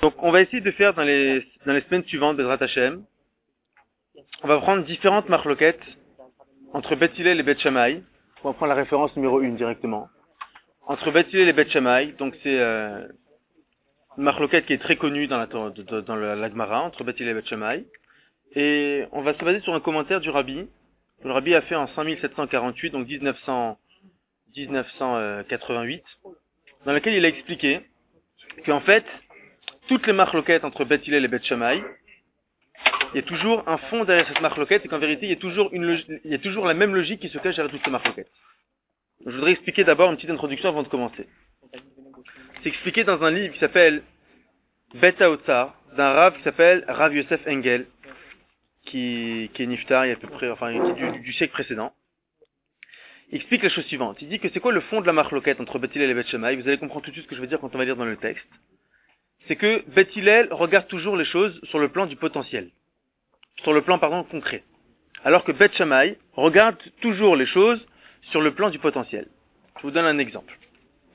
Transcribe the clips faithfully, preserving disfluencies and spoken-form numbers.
Donc, on va essayer de faire dans les, dans les semaines suivantes, Bezrat Hashem, on va prendre différentes marloquettes entre Beth Hillel et Beth Shammai. On va prendre la référence numéro un directement. Entre Beth Hillel et Beth Shammai, donc c'est euh, une marloquette qui est très connue dans la, dans, dans la, la Gemara, entre Beth Hillel et Beth Shammai. Et on va se baser sur un commentaire du Rabbi. Le Rabbi a fait en cinq mille sept cent quarante-huit, donc mille neuf cents, mille neuf cent quatre-vingt-huit, dans lequel il a expliqué qu'en fait, toutes les marloquettes entre Beth Hillel et Beth Shammai, il y a toujours un fond derrière cette marloquette, et qu'en vérité, il y a toujours une logi- il y a toujours la même logique qui se cache derrière toutes ces marloquettes. Je voudrais expliquer d'abord une petite introduction avant de commencer. C'est expliqué dans un livre qui s'appelle Bet HaOtzar, d'un Rav qui s'appelle Rav Yosef Engel, qui, qui est niftar, il y a à peu près, enfin, du, du, du siècle précédent. Il explique la chose suivante. Il dit que c'est quoi le fond de la marloquette entre Beth Hillel et Beth Shammai. Vous allez comprendre tout de suite ce que je veux dire quand on va lire dans le texte. C'est que Beth Hillel regarde toujours les choses sur le plan du potentiel. Sur le plan, pardon, concret. Alors que Beth Shammai regarde toujours les choses sur le plan du potentiel. Je vous donne un exemple. D'accord ?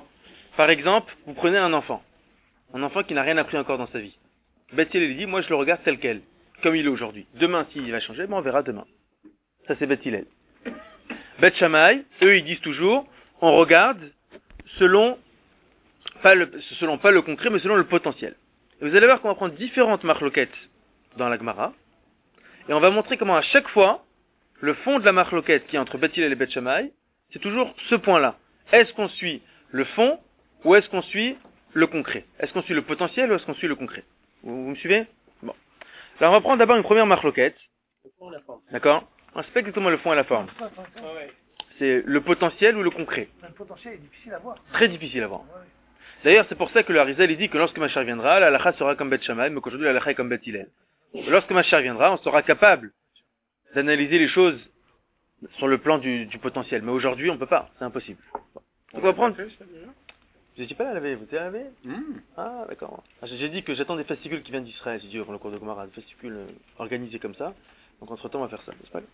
Par exemple, vous prenez un enfant. Un enfant qui n'a rien appris encore dans sa vie. Beth Hillel dit, moi je le regarde tel quel, comme il est aujourd'hui. Demain, s'il va changer, ben on verra demain. Ça c'est Beth Hillel. Beth Shammai, eux ils disent toujours, on regarde selon pas le, selon pas le concret, mais selon le potentiel. Et vous allez voir qu'on va prendre différentes marloquettes dans la Gemara, et on va montrer comment à chaque fois, le fond de la marloquette qui est entre Beth Hillel et Beth Shammai, c'est toujours ce point-là. Est-ce qu'on suit le fond, ou est-ce qu'on suit le concret? Est-ce qu'on suit le potentiel, ou est-ce qu'on suit le concret? Vous, vous me suivez? Bon. Alors on va prendre d'abord une première marloquette. D'accord? C'est pas exactement le fond et la forme. C'est le potentiel ou le concret. Le potentiel est difficile à voir. Très difficile à voir. D'ailleurs, c'est pour ça que le Harizal il dit que lorsque Mashiach viendra, la halakha sera comme Beth Shammai, mais qu'aujourd'hui la halakha est comme Beth Hillel. Lorsque Mashiach viendra, on sera capable d'analyser les choses sur le plan du, du potentiel. Mais aujourd'hui, on peut pas. C'est impossible. Bon. On va prendre. Vous n'étiez pas là à la veille, vous étiez à la veille? mmh. Ah, d'accord. Ah, j'ai dit que j'attends des fascicules qui viennent d'Israël, j'ai dit pour le cours de Gemara, des fascicules euh, organisés comme ça. Donc entre temps, on va faire ça, n'est-ce pas?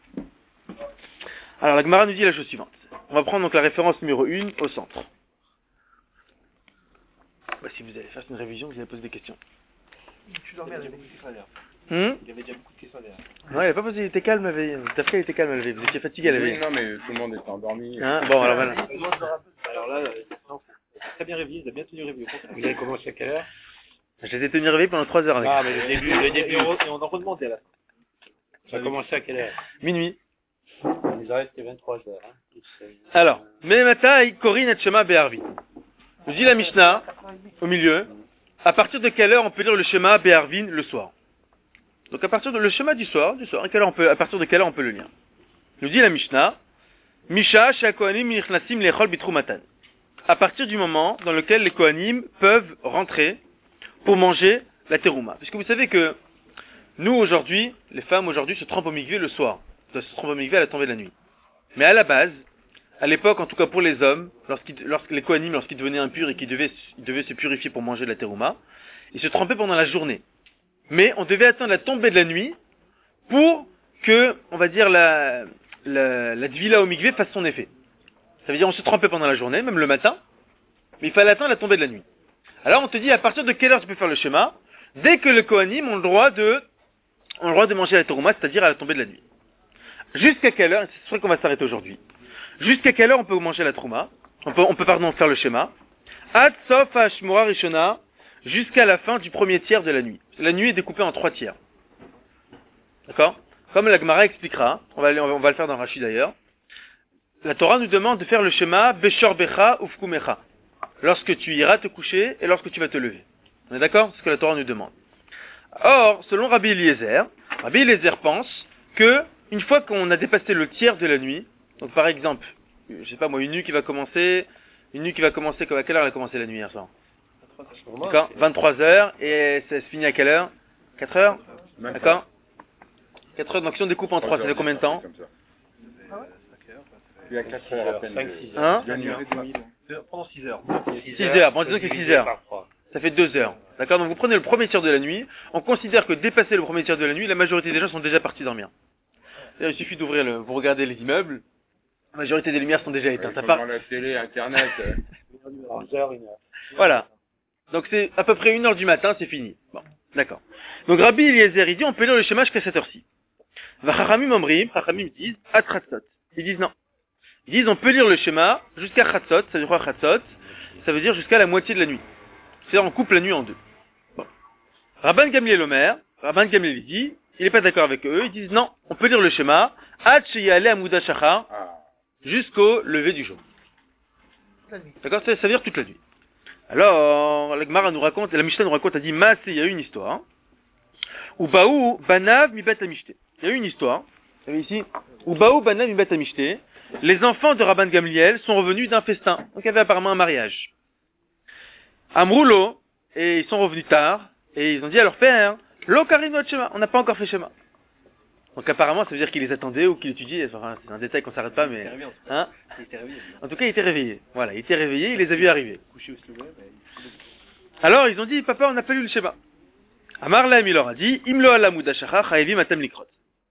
Alors, la Gemara nous dit la chose suivante. On va prendre donc la référence numéro un au centre. Bah, si vous allez faire une révision, vous allez poser des questions. Tu dormais à la veille. Hum Il y avait déjà beaucoup de questions derrière. Non, il n'a pas posé, il était calme la veille. T'as fait, il était calme la veille. Vous étiez fatigué à la Oui, veille. non, mais tout le monde était endormi. Hein bon, alors voilà. Alors là, euh, non, très bien réveillé, il a bien tenu réveillé. Vous avez commencé à quelle heure? Je les ai tenus réveillés pendant trois heures avec. Ah, mais le début, le début, et on en redemandait là. Ça a commencé à quelle heure? Minuit. En Israël, c'était vingt-trois heures. Hein. Alors, Melemataï, Korin et Shema Be'arvi. Nous dit la Mishnah, au milieu, à partir de quelle heure on peut lire le Shema Be'arvin le soir? Donc à partir de le Shema du soir, du soir, à, quelle heure on peut, à partir de quelle heure on peut le lire? Nous dit la Mishnah, Misha Shakohanim Nichnasim Lechol Bitrumatan. À partir du moment dans lequel les Kohanim peuvent rentrer pour manger la terouma. Puisque vous savez que nous aujourd'hui, les femmes aujourd'hui se trempent au mikvé le soir. Se trempent au mikvé à la tombée de la nuit. Mais à la base, à l'époque, en tout cas pour les hommes, lorsqu'ils, lorsque les Kohanim, lorsqu'ils devenaient impurs et qu'ils devaient, ils devaient se purifier pour manger de la terouma, ils se trempaient pendant la journée. Mais on devait attendre la tombée de la nuit pour que, on va dire, la, la, la dvila au mikvé fasse son effet. Ça veut dire on se trempait pendant la journée, même le matin, mais il fallait attendre la tombée de la nuit. Alors on te dit à partir de quelle heure tu peux faire le schéma? Dès que les Kohanim ont le droit de, ont le droit de manger la terouma, c'est-à-dire à la tombée de la nuit. Jusqu'à quelle heure? C'est sûr qu'on va s'arrêter aujourd'hui. Jusqu'à quelle heure on peut manger la terouma? On peut, on peut pardon faire le schéma. Ad sof hashmura rishona, jusqu'à la fin du premier tiers de la nuit. La nuit est découpée en trois tiers. D'accord? Comme la Gemara expliquera, on va, on va le faire dans Rashi d'ailleurs, la Torah nous demande de faire le schéma Beshor Becha Ufkumecha, lorsque tu iras te coucher et lorsque tu vas te lever. On est d'accord? C'est ce que la Torah nous demande. Or, selon Rabbi Eliezer, Rabbi Eliezer pense que, une fois qu'on a dépassé le tiers de la nuit, donc par exemple, je sais pas moi, une nuit qui va commencer, une nuit qui va commencer, à quelle heure elle a commencé la nuit hier soir? D'accord, vingt-trois heures, et ça se finit à quelle heure? quatre heures? D'accord? quatre heures, donc si on découpe en trois, ça fait combien de temps? Il y a quatre heures à peine. cinq six heures. Pendant six heures. six heures, bon disons que six heures. Ça fait deux heures. D'accord? Donc vous prenez le premier tiers de la nuit, on considère que dépassé le premier tiers de la nuit, la majorité des gens sont déjà partis dormir. Il suffit d'ouvrir le, vous regardez les immeubles, la majorité des lumières sont déjà éteintes. Ouais, part... la télé, internet. Voilà. Donc c'est à peu près une heure du matin, c'est fini. Bon, d'accord. Donc Rabbi Eliezer, il dit, on peut lire le schéma jusqu'à cette heure-ci. Vachachamim omrim, Chachamim disent, at chatzot. Ils disent non. Ils disent, on peut lire le schéma jusqu'à chatzot, ça veut dire quoi chatzot? Ça veut dire jusqu'à la moitié de la nuit. C'est-à-dire, on coupe la nuit en deux. Bon. Rabban Gamliel Omer, Rabban Gamliel dit, il n'est pas d'accord avec eux, ils disent non, on peut lire le schéma, at sheyale amouda shachar, jusqu'au lever du jour. D'accord? Ça, ça veut dire toute la nuit. Alors, la Gemara nous raconte, la Mishnah nous raconte, elle dit, Mas, il y a eu une histoire. Ou Baou, Banav, mi bet amishte. Il y a eu une histoire. Vous savez ici, ou Baou, Banav, mi bet amishte. Les enfants de Rabban Gamliel sont revenus d'un festin. Donc il y avait apparemment un mariage. Amroulo, et ils sont revenus tard, et ils ont dit à leur père, Lo karim notre schéma, on n'a pas encore fait schéma. Donc apparemment, ça veut dire qu'il les attendait ou qu'il étudiait. Enfin, c'est un détail qu'on s'arrête pas, mais... Hein? En tout cas, il était réveillé. Voilà, il était réveillé, il les a vus arriver. Alors, ils ont dit, papa, on n'a pas lu le schéma. Amar Lahem, il leur a dit, Imlo alamud ashachar chayevim atem likrot.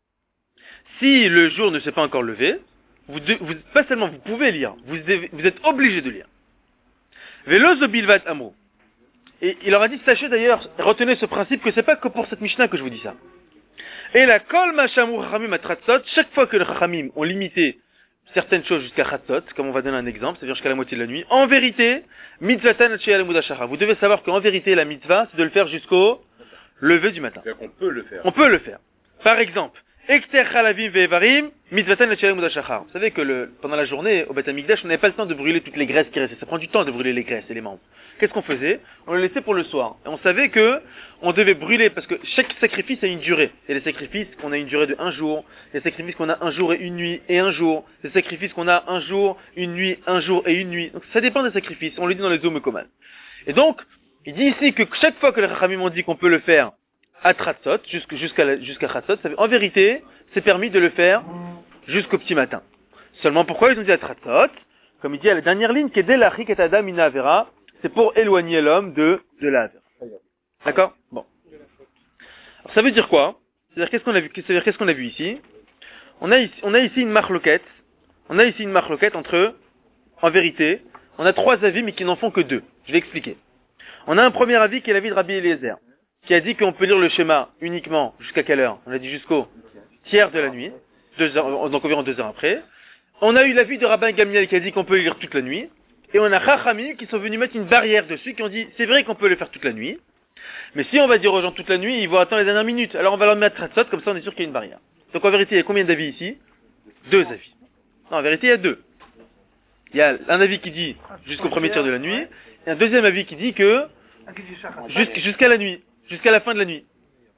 Si le jour ne s'est pas encore levé, vous, de, vous, pas seulement vous pouvez lire, vous, devez, vous êtes obligé de lire. Velo zobilvat amro. Et il leur a dit, sachez d'ailleurs, retenez ce principe que c'est pas que pour cette Mishnah que je vous dis ça. Et la kol machamou chachamim atratzot, chaque fois que les chachamim ont limité certaines choses jusqu'à chatzot, comme on va donner un exemple, c'est-à-dire jusqu'à la moitié de la nuit, en vérité, mitzvatan atcheyal mudashara. Vous devez savoir qu'en vérité, la mitzvah, c'est de le faire jusqu'au lever du matin. C'est-à-dire qu'on peut le faire. On peut le faire. Par exemple, Ekter chalavim ve'evarim, mitzvatan atcheyal mudashara. Vous savez que le, pendant la journée, au Beth Amikdash, on n'avait pas le temps de brûler toutes les graisses qui restaient. Ça prend du temps de brûler les graisses et les membres. Qu'est-ce qu'on faisait? On le laissait pour le soir. Et on savait que on devait brûler, parce que chaque sacrifice a une durée. Il y a des sacrifices qu'on a une durée de un jour, il y a des sacrifices qu'on a un jour et une nuit et un jour, des sacrifices qu'on a un jour, une nuit, un jour et une nuit. Donc ça dépend des sacrifices, on le dit dans les Zoom Koman. Et donc, il dit ici que chaque fois que les Chachamim ont dit qu'on peut le faire à Tratzot, jusqu'à jusqu'à Tratzot, en vérité, c'est permis de le faire jusqu'au petit matin. Seulement pourquoi ils ont dit à Tratzot? Comme il dit à la dernière ligne, Kedel achik et adam ina avera, c'est pour éloigner l'homme de, de la avera. D'accord? Bon. Alors, ça veut dire quoi? C'est-à-dire, qu'est-ce qu'on a vu, c'est-à-dire, qu'est-ce qu'on a vu ici? On a ici, on a ici une marloquette. On a ici une marloquette entre, en vérité, on a trois avis, mais qui n'en font que deux. Je vais expliquer. On a un premier avis qui est l'avis de Rabbi Eliezer, qui a dit qu'on peut lire le schéma uniquement jusqu'à quelle heure? On a dit jusqu'au tiers de la nuit, deux heures, donc environ deux heures après. On a eu l'avis de Rabban Gamliel qui a dit qu'on peut le lire toute la nuit. Et on a Chachamim qui sont venus mettre une barrière dessus, qui ont dit, c'est vrai qu'on peut le faire toute la nuit, mais si on va dire aux gens toute la nuit, ils vont attendre les dernières minutes. Alors on va leur mettre Tratzot, comme ça on est sûr qu'il y a une barrière. Donc en vérité, il y a combien d'avis ici? Deux avis. Non, en vérité, il y a deux. Il y a un avis qui dit jusqu'au premier tiers de la nuit, et un deuxième avis qui dit que jusqu'- jusqu'à la nuit, jusqu'à la fin de la nuit.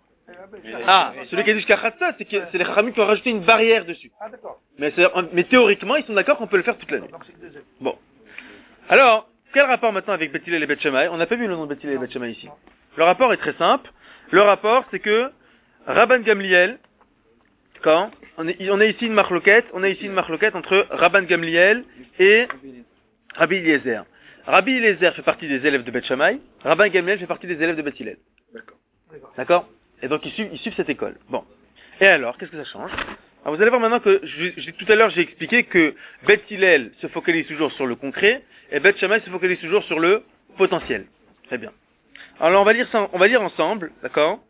Ah, celui qui a dit jusqu'à Chatzot, c'est que c'est les Chachamim qui ont rajouté une barrière dessus. Ah, d'accord. Mais, c'est- mais théoriquement, ils sont d'accord qu'on peut le faire toute la nuit. Donc c'est que deux ailes. Bon. Alors, quel rapport maintenant avec Beth Hillel et Beth Shammai? On n'a pas vu le nom de Beth Hillel et Beth Shammai ici. Le rapport est très simple. Le rapport, c'est que Rabban Gamliel, quand on, est, on a ici une marloquette, on a ici une marloquette entre Rabban Gamliel et Rabbi Eliezer. Rabbi Eliezer fait partie des élèves de Beth Shammai, Rabban Gamliel fait partie des élèves de Beth Hillel. D'accord. D'accord? Et donc ils suivent, ils suivent cette école. Bon. Et alors, qu'est-ce que ça change? Alors vous allez voir maintenant que, je, je- tout à l'heure j'ai expliqué que Beth Hillel se focalise toujours sur le concret, et Beth Shammai se focalise toujours sur le potentiel. Très bien. Alors là, on va lire ça, on va lire ensemble, d'accord?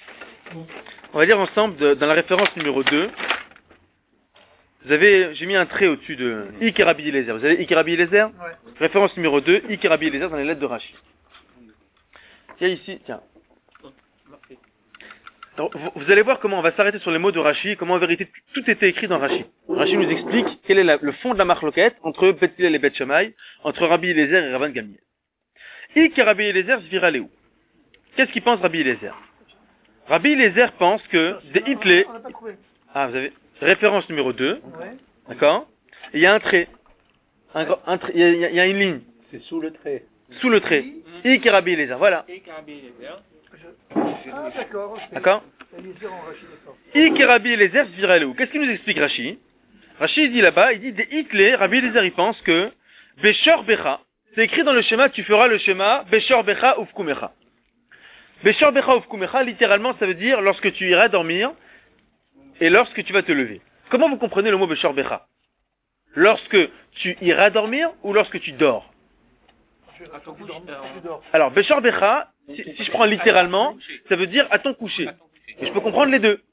On va lire ensemble de- dans la référence numéro deux. Vous avez, j'ai mis un trait au-dessus de Ik et Rabbi Eliezer. Vous avez Ik et Rabbi Eliezer? Ouais. Référence numéro deux, Ik et Rabbi Eliezer dans les lettres de Rashi. Tiens ici, tiens. Alors, vous, vous allez voir comment on va s'arrêter sur les mots de Rashi, comment en vérité tout était écrit dans Rashi. Rashi nous explique quel est la- le fond de la marloquette entre Beth Hillel et Beth Shammai, entre Rabbi Eliezer et Rabban Gamliel. Ik et Rabbi Eliezer s'viraleu. Qu'est-ce qu'il pense Rabbi Eliezer? Rabbi Eliezer pense que des hitlés, On n'a pas trouvé. ah vous avez, référence numéro deux, Ouais. d'accord? Et il y a un trait, un, gra- un trait- il y a, il y a- il y a une ligne, C'est sous le trait. sous le trait. Ik et Rabbi Eliezer, voilà, Ah, d'accord. ok. d'accord? Eliezer en Rachid, d'accord. Ik et Rabbi Eliezer s'viraleu. Qu'est-ce qu'il nous explique Rashi? Rashi il dit là-bas, il dit des hitlés, Rabbi Eliezer il pense que Beshor Becha, c'est écrit dans le schéma, tu feras le schéma Beshor Becha Ufkumecha. Beshor Becha Ufkumecha, littéralement ça veut dire lorsque tu iras dormir et lorsque tu vas te lever. Comment vous comprenez le mot Beshor Becha? Lorsque tu iras dormir ou lorsque tu dors? À ton coucher, tu dors. Alors, Beshor Becha, si, si je prends littéralement, ça veut dire à ton coucher. Et je peux comprendre les deux.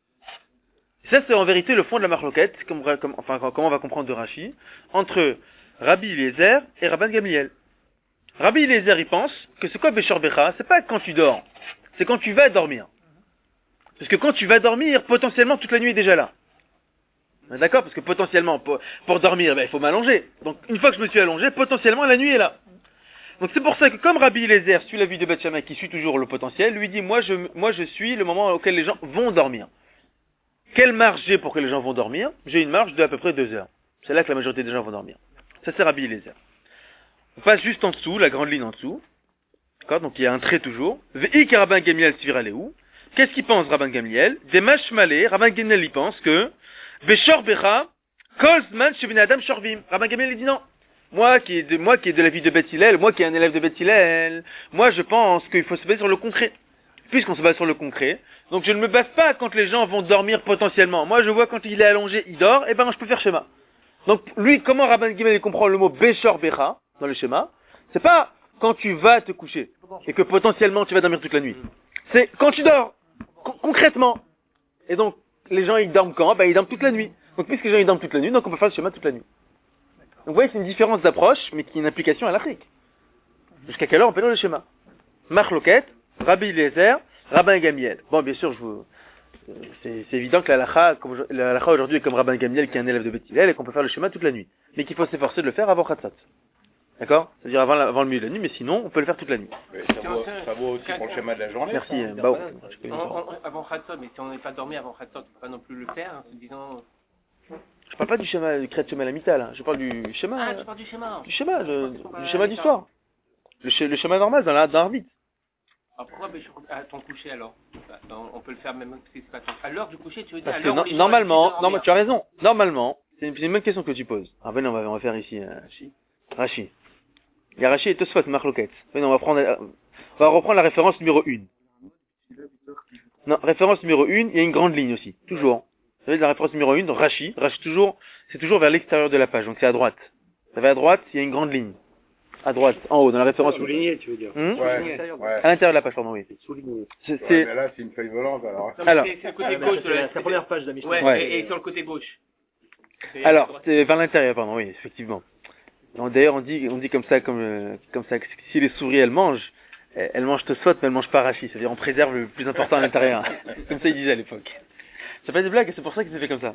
Ça, c'est en vérité le fond de la marloquette, comme, comme, enfin, comment on va comprendre de Rashi, entre Rabbi Eliezer et Rabban Gamliel. Rabbi Eliezer, il pense que c'est quoi Beshor Becha? C'est pas quand tu dors, c'est quand tu vas dormir. Parce que quand tu vas dormir, potentiellement, toute la nuit est déjà là. D'accord? Parce que potentiellement, pour, pour dormir, ben, il faut m'allonger. Donc, une fois que je me suis allongé, potentiellement, la nuit est là. Donc, c'est pour ça que comme Rabbi Eliezer suit la vie de Beth Shammai, qui suit toujours le potentiel, lui dit, moi je, moi, je suis le moment auquel les gens vont dormir. Quelle marge j'ai pour que les gens vont dormir? J'ai une marge de à peu près deux heures. C'est là que la majorité des gens vont dormir. Ça, c'est Rabbi Eliezer. On passe juste en dessous, la grande ligne en dessous. D'accord? Donc, il y a un trait toujours. Ve'ik Rabban Gamliel Sviraleu. Qu'est-ce qu'il pense, Rabban Gamliel? Des mashmalé, Rabban Gamliel, il pense que Beshor Becha, Kolzman Shebin Adam Shorvim. Rabban Gamliel, il dit non. Moi qui est de, moi qui est de la vie de Beth Hillel, moi qui est un élève de Beth Hillel, moi je pense qu'il faut se baser sur le concret. Puisqu'on se base sur le concret, donc je ne me base pas quand les gens vont dormir potentiellement. Moi je vois quand il est allongé, il dort, et ben je peux faire schéma. Donc lui, comment Rabban Gamliel comprend le mot Beshor Becha dans le schéma? C'est pas quand tu vas te coucher et que potentiellement tu vas dormir toute la nuit. C'est quand tu dors, con- concrètement. Et donc les gens ils dorment quand? Ben ils dorment toute la nuit. Donc puisque les gens ils dorment toute la nuit, donc on peut faire le schéma toute la nuit. Donc vous voyez, c'est une différence d'approche, mais qui est une application à l'Afrique. Jusqu'à quelle heure on peut lire le schéma? Marloquette, Rabbi Eliezer, Rabban Gamliel. Bon, bien sûr, je vous... c'est, c'est évident que la halakha, comme je- la halakha aujourd'hui est comme Rabban Gamliel qui est un élève de Beth Hillel et qu'on peut faire le schéma toute la nuit. Mais qu'il faut s'efforcer de le faire avant Khatsat. D'accord? C'est-à-dire avant, la- avant le milieu de la nuit, mais sinon, on peut le faire toute la nuit. Mais ça, vaut, ça vaut aussi pour le schéma de la journée. Merci, ça. euh, Bao. On- on- avant Khatsot, mais si on n'est pas dormi avant Khatsot, on ne peut pas non plus le faire, en se disant... Je parle pas du schéma, du créat schéma lamital, hein. Je parle du schéma, Ah, euh, tu parles du schéma. du schéma, le, du schéma d'histoire. Le, sch- le schéma normal dans la, dans l'arbit. Alors pourquoi Béchor- à ton coucher alors? Bah, on on peut le faire même si c'est pas ton... À l'heure du coucher, tu veux dire à Parce que l'heure où no- les gens normalement, décident de non, dormir. tu as raison. Normalement, c'est une, c'est une bonne question que tu poses. Ah ben non, on va, on va faire ici, euh, Rashi. Il y a Rashi et Tosfot, Marloquette. Ben non, on va prendre, euh, on va reprendre la référence numéro une. Non, référence numéro une, il y a une grande ligne aussi. Toujours. Vous savez, la référence numéro une, donc Rashi. Rashi toujours, c'est toujours vers l'extérieur de la page. Donc c'est à droite. Vous savez, à droite, il y a une grande ligne. À droite, en haut, dans la référence. Souligné, tu veux dire. Hmm Ouais, ouais. À l'intérieur de la page, pardon, oui. Souligné. C'est, Ouais, c'est- mais là, c'est une feuille volante, alors. Non, mais Alors. c'est c'est le côté Ah, bah, gauche c'est de la, la... c'est la première page de la mission. Ouais, Ouais. Et, et sur le côté gauche. C'est- Alors, c'est vers l'intérieur, pardon, oui, effectivement. Donc, d'ailleurs, on dit, on dit comme ça, comme, euh, comme ça, que si les souris, elles mangent, elles elles mangent Tosfot, mais elles mangent pas Rashi. C'est-à-dire, on préserve le plus important à l'intérieur. Comme ça, ils disaient à l'époque. C'est pas des blagues, c'est pour ça que c'est fait comme ça.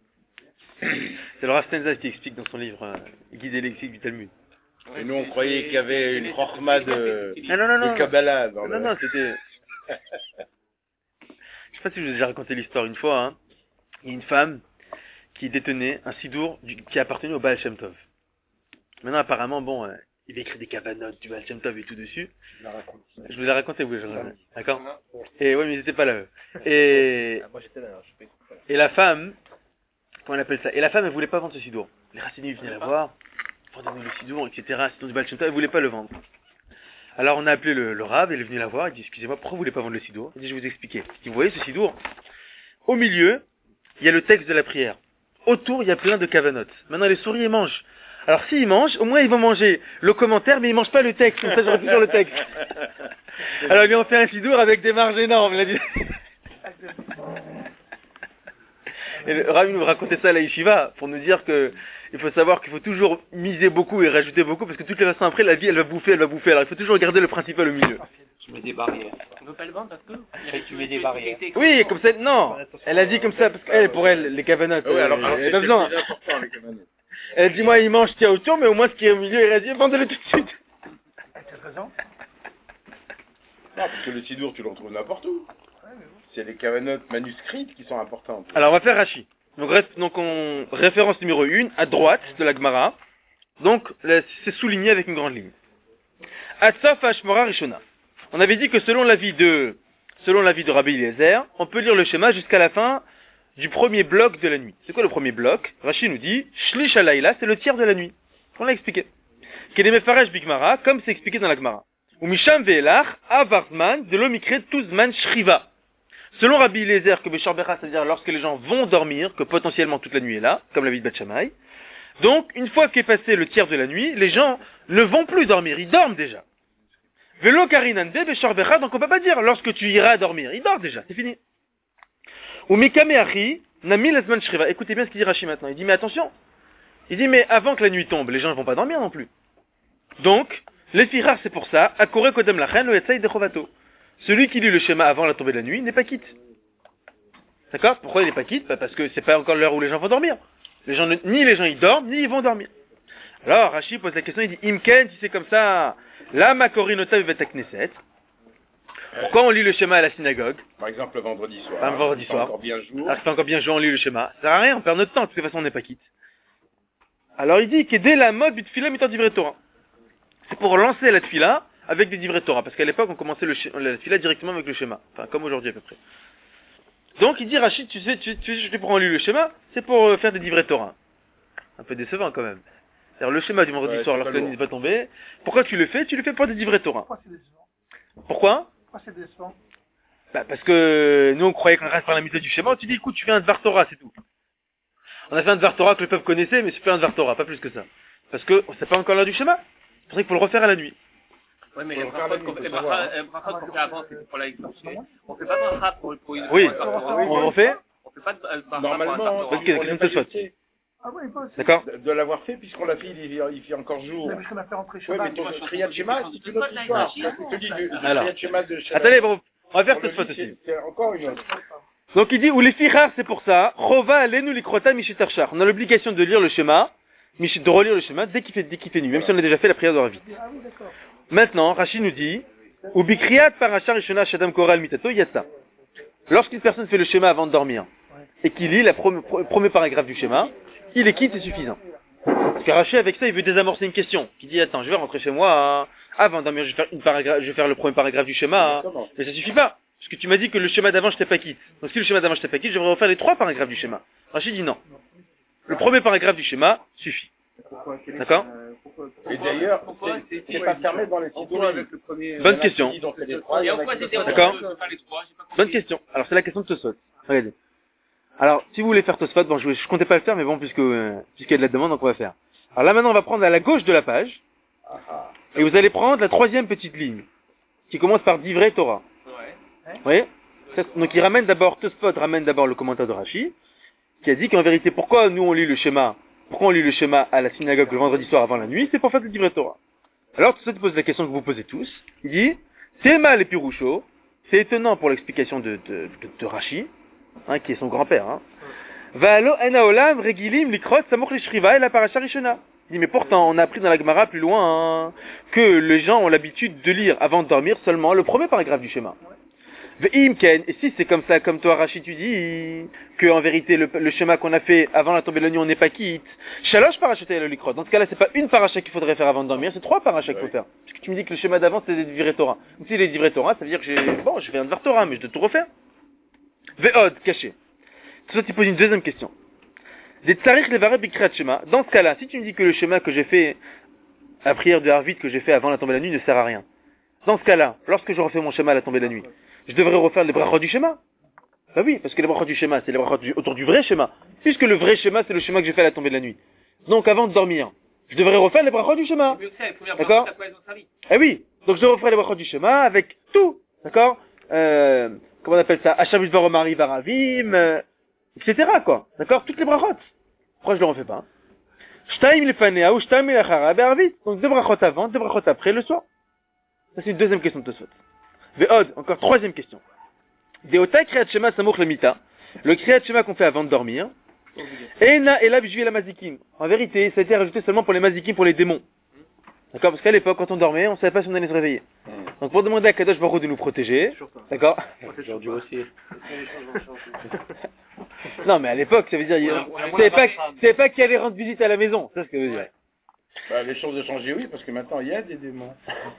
C'est le Rav Stenza qui explique dans son livre, euh, Guide et lexique du Talmud. Et nous, on croyait qu'il y avait une chorma de, Ah non, non, non. de Kabbalah dans Non, le... non, c'était... Je sais pas si je vous ai déjà raconté l'histoire une fois, hein. Il y a une femme qui détenait un sidour du- qui appartenait au Baal Shem Tov. Maintenant, apparemment, bon, euh, il avait écrit des cavanotes du Baal Shem Tov et tout dessus. Je la raconte. Je vous ai raconté, oui, je... d'accord? Et ouais, mais ils étaient pas là, eux. Et, Ah, moi j'étais là, alors, je sais pas. et la femme, comment on appelle ça? Et la femme, elle voulait pas vendre ce sidour. Les Hassidim venaient la voir, vendez-nous le sidour, et cetera. Sidour du Baal Shem Tov, elle voulait pas le vendre. Alors on a appelé le, le Rav, il est venu la voir, il dit, excusez-moi, pourquoi vous voulez pas vendre le sidour? Il dit, je vais vous expliquer. Il dit, vous voyez ce sidour? Au milieu, il y a le texte de la prière. Autour, il y a plein de cavanotes. Maintenant, les souris, ils mangent. Alors s'ils mangent, au moins ils vont manger le commentaire, mais ils mangent pas le texte. Comme ça, j'aurais pu sur le texte. Alors ils ont fait un sidour avec des marges énormes. Il a dit... Et le Rav nous racontait ça à la yeshiva pour nous dire que il faut savoir qu'il faut toujours miser beaucoup et rajouter beaucoup parce que toutes les façons après la vie elle va bouffer, elle va bouffer. Alors il faut toujours garder le principal au milieu. Tu mets des barrières. On ne veut pas le vendre parce que... Tu mets des barrières. Oui, comme ça, non. Elle a dit comme ça parce qu'elle, pour elle, les cavanotes, Ah ouais, alors, euh, alors elle c'est a pas besoin. plus important, les cavanotes. Elle dit moi il mange ce qu'il y a autour, mais au moins ce qui est au milieu, il reste, vendez-le tout de suite. T'as raison. Non, parce que le sidour, tu le retrouves n'importe où. C'est les cavanotes manuscrites qui sont importantes. Alors on va faire Rashi. Donc, reste, donc on, référence numéro une, à droite de la Gemara. Donc là, c'est souligné avec une grande ligne. Atzaf Ashmora Rishona. On avait dit que selon l'avis de, selon l'avis de Rabbi Eliezer, on peut lire le schéma jusqu'à la fin du premier bloc de la nuit. C'est quoi le premier bloc? Rashi nous dit, Shlish Alayla, c'est le tiers de la nuit. On l'a expliqué. Kedemefaresh Bigmara, comme c'est expliqué dans la Gemara. Ou Misham Ve'elach, Avartman, de l'Omikre Tuzman Shriva. Selon Rabbi Eliezer, que Beshor Becha, c'est-à-dire lorsque les gens vont dormir, que potentiellement toute la nuit est là, comme la vie de Beth Shammai. Donc, une fois qu'est passé le tiers de la nuit, les gens ne vont plus dormir, ils dorment déjà. Velo karinande beshorbecha, donc on peut pas dire lorsque tu iras dormir, il dort déjà, c'est fini. Ou mikameachi, nami lesman shriva. Écoutez bien ce qu'il dit Rashi maintenant, il dit mais attention, il dit mais avant que la nuit tombe, les gens ne vont pas dormir non plus. Donc, les firar c'est pour ça, akore kodem lachen lo yatsai dechovato. Celui qui lit le schéma avant la tombée de la nuit n'est pas quitte. D'accord? Pourquoi il n'est pas quitte? Bah parce que c'est pas encore l'heure où les gens vont dormir. Les gens ne, ni les gens ils dorment, ni ils vont dormir. Alors, Rashi pose la question, il dit, Imken, si c'est comme ça, la makorinota bevet knesset. Pourquoi on lit le schéma à la synagogue? Par exemple, le vendredi soir. Par le vendredi soir. Encore bien jour. Alors, c'est encore bien jour, on lit le schéma. Ça sert à rien, on perd notre temps, de toute façon, on n'est pas quitte. Alors, il dit, que dès la mode du tfila mitant divrei Torah. C'est pour lancer la tfila avec des divrei Torah. Parce qu'à l'époque, on commençait le sch- la tfila directement avec le schéma. Enfin, comme aujourd'hui à peu près. Donc, il dit, Rachid, tu sais, tu, tu sais, je te prends, on lit le schéma, c'est pour euh, faire des divrei Torah. Un peu décevant, quand même. C'est-à-dire, le schéma du vendredi Ouais, soir, c'est lorsque pas la nuit lourd. va tomber, pourquoi tu le fais? Tu le fais pour des divrei Torah. Pourquoi c'est décevant? Pourquoi? Pourquoi c'est décevant? Bah, parce que nous on croyait qu'on reste par la méthode du schéma, tu dis écoute tu fais un Dvar Torah, c'est tout. On a fait un Dvar Torah que le peuple connaissait, mais c'est fait un Dvar Torah, pas plus que ça. Parce que c'est pas encore l'heure du schéma, c'est pour ça qu'il faut le refaire à la nuit. Ouais, mais Faut les faire la brachot nuit, qu'on faut les savoir, brachot- les brachot qu'on fait avant, c'était pour la extorcher. On fait pas de bracha pour pour une Oui, pour un- on refait. On fait pas de bracha pour un Normalement, Torah. Parce que- on que- n'est que- pas que- jeté Ah oui, pas aussi. D'accord? de, de l'avoir fait, puisqu'on l'a fait, il, est- il fait encore jour. Mais parce qu'on a fait rentrer Oui, Shabbat. mais ton Kriyat Shema, c'est une autre histoire. Je te dis, le, le Alors. Kriyat Shema de Shabbat. Attendez, bon, on va faire On ce le spot dit, aussi. c'est- C'est encore une autre. Donc il dit ou les fichar c'est pour ça, Chova alenu likrota mishitarchar. On a l'obligation de lire le schéma, mishi- de relire le schéma dès qu'il fait, dès qu'il fait nuit, même si on a déjà fait la prière de Ravit. Ah oui, d'accord. Maintenant, Rachid nous dit, ou bikriyat parachar ishona shadam koral mitato yatsa. Lorsqu'une personne fait le schéma avant de dormir, et qu'il lit le premier, premier paragraphe du schéma, il est quitte, c'est suffisant. Parce que Rachid, avec ça, il veut désamorcer une question. Qui dit, attends, je vais rentrer chez moi, hein. Avant de dormir, je vais faire une paragraphe, je vais faire le premier paragraphe du schéma, hein. Comment? Mais ça suffit pas. Parce que tu m'as dit que le schéma d'avant, je t'ai pas quitte. Donc si le schéma d'avant, je t'ai pas quitte, je devrais refaire les trois paragraphes du schéma. Rachid dit non. Le premier paragraphe du schéma suffit. D'accord? Et d'ailleurs, Pourquoi c'est- c'est- c'est pas fermé dans les Pourquoi sites. avec le premier Bonne question. Ils ont fait les trois, il Et y en a pourquoi qui c'était le font. D'accord. de faire les trois, j'ai pas compris. Bonne question. Alors c'est la question de Tosfot. Regardez. Alors, si vous voulez faire Tosfot, bon, je, je comptais pas le faire, mais bon, puisque, euh, puisqu'il y a de la demande, donc on va faire. Alors là, maintenant, on va prendre à la gauche de la page, Ah, ah. et vous allez prendre la troisième petite ligne, qui commence par Divrei Torah. Ouais. Vous voyez? Ça, donc il ramène d'abord, Tosfot ramène d'abord le commentaire de Rashi, qui a dit qu'en vérité, pourquoi nous on lit le schéma, pourquoi on lit le schéma à la synagogue le vendredi soir avant la nuit, c'est pour faire le Divrei Torah. Alors Tosfot pose la question que vous posez tous, il dit, c'est mal et Piroucho, c'est étonnant pour l'explication de, de, de, de Rashi, hein, qui est son grand-père, hein. Va'alo en haolam regilim likrot samoch lishriva et la paracha rishona. Il dit, mais pourtant, on a appris dans la Gemara plus loin, hein, que les gens ont l'habitude de lire avant de dormir seulement le premier paragraphe du schéma. Ve'im ken, et si c'est comme ça, comme toi Rachid tu dis, que en vérité le, le schéma qu'on a fait avant la tombée de la nuit on n'est pas quitte, shalosh paracha le likrot. Dans ce cas-là, c'est pas une paracha qu'il faudrait faire avant de dormir, c'est trois parachas qu'il faut faire. Parce que tu me dis que le schéma d'avant c'était des divrei Torah. Donc si les divrei Torah, ça veut dire que j'ai, bon, je fais un Dvar Torah, mais je dois tout refaire. Ve'od, caché. Tout ça, tu poses une deuxième question. Des tsarich levareh bikrat shema. Dans ce cas-là, si tu me dis que le schéma que j'ai fait, la prière de Harvit que j'ai fait avant la tombée de la nuit ne sert à rien. Dans ce cas-là, lorsque je refais mon schéma à la tombée de la nuit, je devrais refaire les brachot du schéma. Bah oui, parce que les brachot du schéma, c'est les brachot du- autour du vrai schéma. Puisque le vrai schéma, c'est le schéma que j'ai fait à la tombée de la nuit. Donc avant de dormir, je devrais refaire les brachot du schéma. C'est mieux que ça, les premières D'accord. brachot, t'as quoi, elles ont servi. Eh oui, donc je referai les brachot du schéma avec tout. D'accord euh, Comment on appelle ça? Hachavit varomari varavim, euh, et cetera quoi. D'accord? Toutes les brachot. Pourquoi je le refais pas? Shtaim lefanea ou shtaim leachara be'arvit. Donc deux brachot avant, deux brachot après le soir. Ça c'est une deuxième question de Tosfot. Ve'od, encore troisième question. Deota kriyat shema samoch lemita. Le kriyat shema qu'on fait avant de dormir. Ena elab juvi la mazikim. En vérité, ça a été rajouté seulement pour les mazikim, pour les démons. D'accord? Parce qu'à l'époque, quand on dormait, on savait pas si on allait se réveiller. Donc pour demander à Kadosh Baruch Hu de nous protéger. D'accord? Aujourd'hui aussi. Non, mais à l'époque, ça veut dire, il savait pas, que- savait pas qu'il allait rendre visite à la maison. C'est ça ce que ça veut dire. Bah, les choses ont changé, oui, parce que maintenant il y a des démons.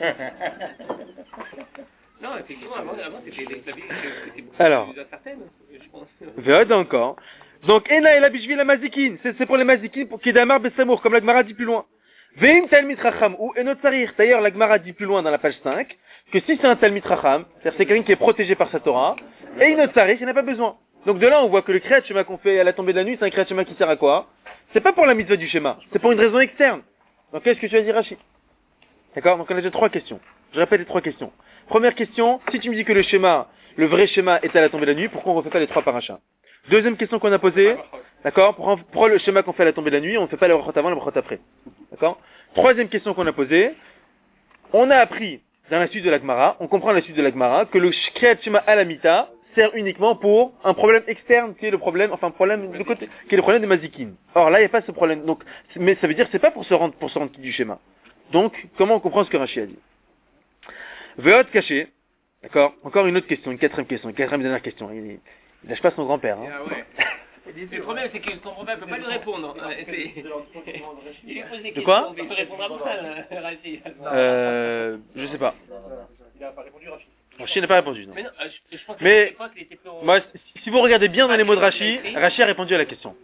Non, effectivement, avant, avant c'était l'esclavisme, c'était beaucoup Alors. plus incertain, je pense. Veod encore. Donc, Ena elab juvi la mazikim. C'est c'est pour les mazikim, pour Kedamar Besamour, comme la Gemara dit plus loin. Veim talmid racham ou enot sarir. D'ailleurs, la Gemara dit plus loin dans la page cinq, que si c'est un talmid racham, c'est-à-dire c'est quelqu'un qui est protégé par sa Torah, et enot sarir, il n'a pas besoin. Donc de là, on voit que le kriyat shema qu'on fait à la tombée de la nuit, c'est un kriyat shema qui sert à quoi? C'est pas pour la mitzvah du schéma, c'est pour une raison externe. Donc qu'est-ce que tu as dit, Rachid? D'accord? Donc on a déjà trois questions. Je répète les trois questions. Première question, si tu me dis que le schéma, le vrai schéma est à la tombée de la nuit, pourquoi on ne refait pas les trois parachas? Deuxième question qu'on a posée, d'accord? Pourquoi, pourquoi le schéma qu'on fait à la tombée de la nuit, on ne fait pas les brachot avant, les brachot après? D'accord? Troisième question qu'on a posée, on a appris dans la suite de la Gemara, on comprend la suite de la Gemara, que le Kriyat Shema Alamita sert uniquement pour un problème externe qui est le problème, enfin un problème de côté, qui est le problème des mazikim. Or là, il n'y a pas ce problème. Donc, mais ça veut dire que c'est pas pour se rendre, pour se rendre quitte du schéma. Donc, comment on comprend ce que Rashi a dit? Veot caché. D'accord? Encore une autre question, une quatrième question, une quatrième dernière question. Il, il lâche pas son grand-père, hein. Ah ouais. Le problème, c'est que son grand-père ne peut pas lui répondre. Il lui pose des De quoi? questions, mais il peut répondre à Boussal, Rashi. Euh, je sais pas. Il n'a pas répondu, Rachid. Rashi n'a pas répondu, non. Mais non, je, je pense que Mais- à l'époque, il était plus... Moi, si vous regardez bien dans les mots de Rashi, Rashi a répondu à la question.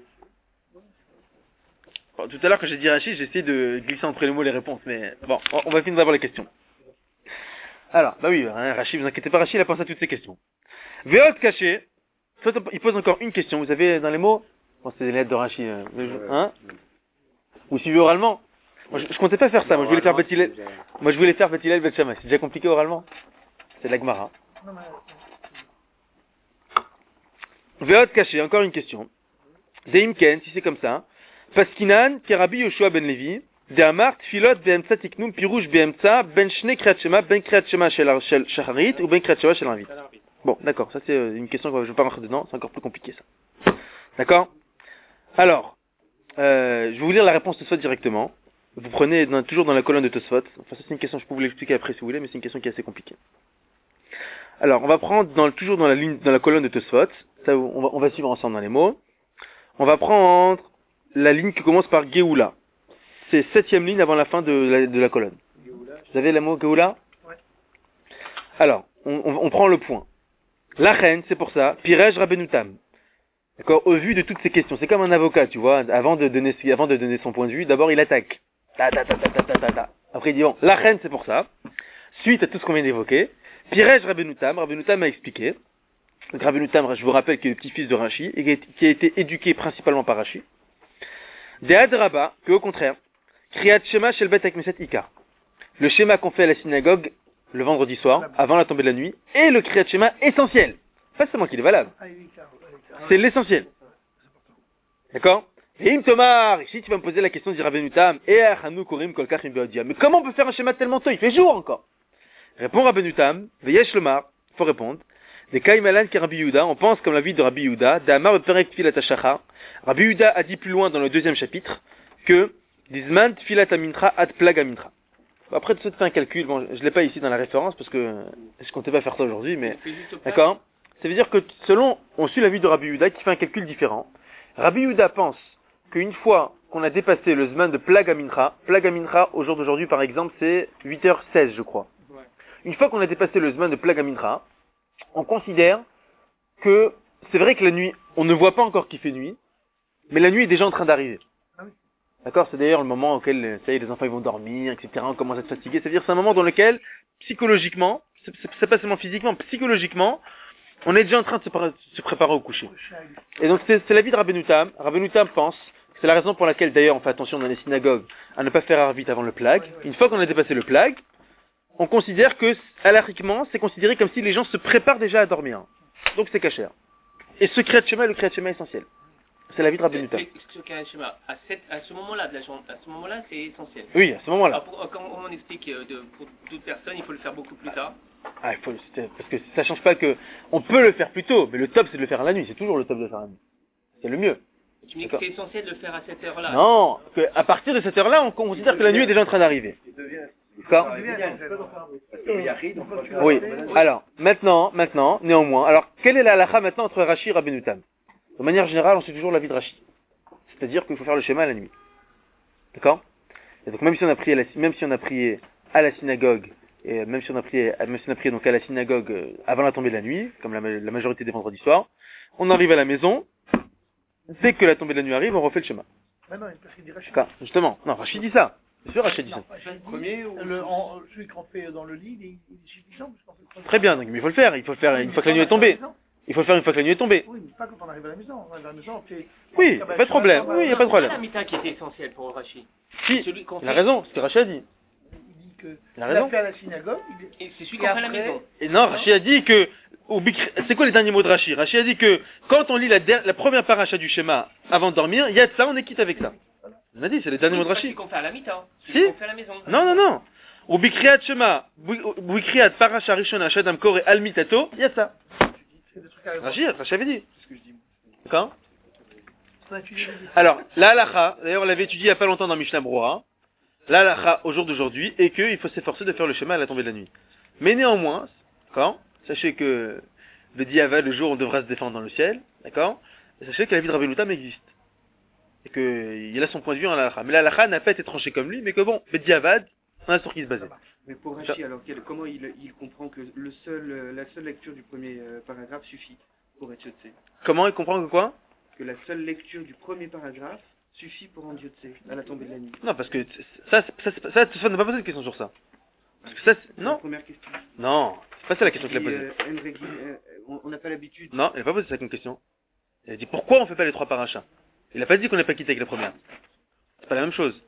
Bon, tout à l'heure, quand j'ai dit Rashi, j'ai essayé de glisser entre les mots les réponses, mais bon, on on va finir d'abord les questions. Alors, bah oui, hein, Rashi, vous inquiétez pas, Rashi, il a pensé à toutes ces questions. Veot caché, soit on- il pose encore une question. Vous avez dans les mots, bon, c'est les lettres de Rashi, euh, hein? Vous suivez oralement? Moi, je, je comptais pas faire ça, moi je voulais faire Bethilel, moi je voulais faire Bethilel Bet Shammai. C'est déjà compliqué oralement. C'est de la Gemara. Non, mais, Veot caché, encore une question. Deimken, si c'est comme ça. Paskinan, Kerabi Yoshua ben Levi, de Amart, Filot, Beemtsa Tiknum, Pirouche, Beemtsa, Ben Shne Kriyat Shema, Ben Kriyat Shema Shel Shel Shacharit, ou Ben Kriyat Shema Shel Arvit. Bon, d'accord, ça c'est euh, une question que je ne vais pas rentrer dedans, c'est encore plus compliqué ça. D'accord? Alors, euh, je vais vous lire la réponse de Tosfot directement. Vous prenez dans- toujours dans la colonne de Tosfot. Enfin, ça c'est une question, je peux vous l'expliquer après si vous voulez, mais c'est une question qui est assez compliquée. Alors, on va prendre dans, toujours dans la ligne, dans la colonne de Tosfot. Ça, on va, on va suivre ensemble dans les mots. On va prendre la ligne qui commence par Geoula. C'est septième ligne avant la fin de la, de la colonne. Vous avez le mot Geoula? Ouais. Alors, on, on, on prend le point. La reine, c'est pour ça. Pirej Rabbenutam. D'accord? Au vu de toutes ces questions, c'est comme un avocat, tu vois. Avant de donner, avant de donner son point de vue, d'abord il attaque. Ta, ta, ta, ta, ta, ta, ta, ta. Après il dit bon, la reine, c'est pour ça. Suite à tout ce qu'on vient d'évoquer, Pirej Rabbenutam, Rabbenutam a expliqué. Donc Rabbenutam, je vous rappelle, qui est le petit-fils de Rashi, et qui a été- qui a été éduqué principalement par Rashi. De Hadraba, que au contraire, Kriyat Shema Shel Bet Knesset Ikar. Le schéma qu'on fait à la synagogue le vendredi soir, avant la tombée de la nuit, est le Kriyat Shema essentiel. Pas seulement qu'il est valable, ah, oui, car- oui, car- c'est l'essentiel. D'accord? Et Im Tomar, ici tu vas me poser la question du Rabbenutam, et Achanu Korim Kolkach Im Beodia. Mais comment on peut faire un schéma tellement tôt? Il fait jour encore. Répond Rabbenutam, Veyesh Lomar, faut répondre. Des Kaimalan qui Rabbi Yehuda, on pense comme la vie de Rabbi Yehuda, d'Amar Perek Tfilat HaShachar. Rabbi Yehuda a dit plus loin dans le deuxième chapitre que Dizman Tfilat Amintra Ad Plag Amintra. Après tout ça, fait un calcul, bon, je l'ai pas ici dans la référence parce que je comptais pas faire ça aujourd'hui, mais C'est juste pas- d'accord? Ça veut dire que selon, on suit la vie de Rabbi Yehuda qui fait un calcul différent. Rabbi Yehuda pense qu'une fois qu'on a dépassé le Zman de Plag Amintra, Plag Amintra au jour d'aujourd'hui par exemple c'est huit heures seize je crois. Ouais. Une fois qu'on a dépassé le Zman de Plag Amintra, on considère que c'est vrai que la nuit, on ne voit pas encore qu'il fait nuit, mais la nuit est déjà en train d'arriver. Ah oui. D'accord? C'est d'ailleurs le moment auquel, ça y est, les enfants ils vont dormir, et cetera. On commence à être fatigué. C'est-à-dire c'est un moment dans lequel, psychologiquement, c'est, c'est, c'est pas seulement physiquement, psychologiquement, on est déjà en train de se, pré- se préparer au coucher. Et donc c'est, c'est la vie de Rabbenutam. Rabbenutam pense, c'est la raison pour laquelle d'ailleurs on fait attention dans les synagogues à ne pas faire arvit avant le plag. Une fois qu'on a dépassé le plag, on considère que, halakhiquement, c'est considéré comme si les gens se préparent déjà à dormir. Donc c'est caché. Et ce Kriyat Shema est le Kriyat Shema essentiel. C'est la vie de Rabbenutam. C'est- c'est- c'est un schéma. À, cette- à ce moment-là de la journée, à ce moment-là, c'est essentiel. Oui, à ce moment-là. Alors, pour- comme on explique, euh, de, pour toute personne, il faut le faire beaucoup plus tard. Ah, il faut, c'est- parce que ça change pas que, on peut le faire plus tôt, mais le top c'est de le faire la nuit. C'est toujours le top de le faire la nuit. C'est le mieux. Tu me dis que D'accord. c'est essentiel de le faire à cette heure-là. Non, que à partir de cette heure-là, on considère que la nuit est déjà en train d'arriver. D'accord? Oui. Alors, maintenant, maintenant, néanmoins, alors, quelle est la halakha maintenant entre Rashi et Rabbenutam? De manière générale, on suit toujours l'avis de Rashi. C'est-à-dire qu'il faut faire le schéma à la nuit. D'accord? Et donc, même si on a prié à la, même si on a prié à la synagogue, et même si on a prié, même si on a prié donc à la synagogue euh, avant la tombée de la nuit, comme la, la majorité des vendredis soirs, on arrive à la maison, dès que la tombée de la nuit arrive, on refait le schéma. Mais non, parce qu'il dit Rachid. D'accord? Justement. Non, Rashi dit ça. C'est sûr, Rashi dit ça. Non, Rachid dit, Premier ou- le, en, celui qu'on fait dans le lit, il est, il est suffisant. Parce qu'on fait- Très bien, donc, mais il faut le faire. Il faut le faire une fois que la nuit est tombée. Il faut le faire une fois que la nuit est tombée. Oui, mais pas quand on arrive à la maison. On arrive à la maison, on fait... Oui, pas de problème. Oui, il n'y a pas de C'est problème. la mita qui était essentielle pour Rashi. Si, Celui qu'on il a fait- raison, ce que Rashi a dit. Il dit que Il a il a raison. fait à la synagogue. Il est... Et c'est celui Et qu'on fait à la après- maison. Et non, Rashi a dit que, au Bikri- c'est quoi les derniers mots de Rashi? Rashi a dit que, quand on lit la, der- la première paracha du schéma avant de dormir, il y a de ça, on est quitte avec ça. On a dit, c'est les derniers mots de C'est pas celui Rashi. qu'on fait à la mi-temps. Si. Celui qu'on fait à la maison. Non, non, non. Au Bikriat Shema, au Bikriat Paracha Rishona, Shadam Kore, Almitato, il y a ça. C'est des trucs à Rashi, Rashi avait dit. C'est ce que je dis. D'accord? On a étudié les- Alors, la halacha, d'ailleurs on l'avait étudié il n'y a pas longtemps dans Mishnah Brura, la halacha au jour d'aujourd'hui est qu'il faut s'efforcer de faire le schéma à la tombée de la nuit. Mais néanmoins, d'accord, sachez que le diava, le jour, on devra se défendre dans le ciel, d'accord, et sachez que la vie de Rabbi Loutam existe. Et qu'il a son point de vue en halacha. Mais la halacha n'a pas été tranchée comme lui, mais que bon, le diavad, on a sur qui se baser. Mais pour Rachi, alors quel- comment il, il comprend que le seul, euh, la seule lecture du premier euh, paragraphe suffit pour être Yotse? Comment il comprend que quoi? Que la seule lecture du premier paragraphe suffit pour rendre Yotse à la tombée de la nuit. Non, parce que ça, ça, ça, ça, ça, ça n'a pas posé de question sur ça. Parce que ça, c'est- C'est la non, première question. non, c'est pas ça la question qu'il a Et, posée. euh, En règle, euh, on on n'a pas l'habitude. Non, il n'a pas posé ça comme question. Il a dit pourquoi on fait pas les trois parachas. Il n'a pas dit qu'on n'est pas quitté avec la première. C'est pas la même chose.